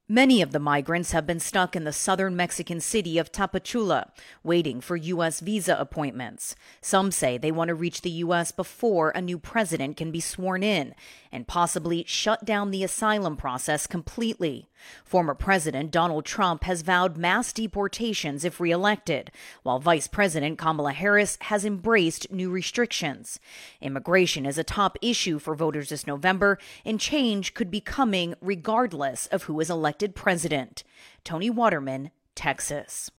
Many of the migrants have been stuck in the southern Mexican city of Tapachula, waiting for U.S. visa appointments. Some say they want to reach the U.S. before a new president can be sworn in and possibly shut down the asylum process completely. Former President Donald Trump has vowed mass deportations if reelected, while Vice President Kamala Harris has embraced new restrictions. Immigration is a top issue for voters this November, and change could be coming regardless of who is elected president. Tony Waterman, Texas.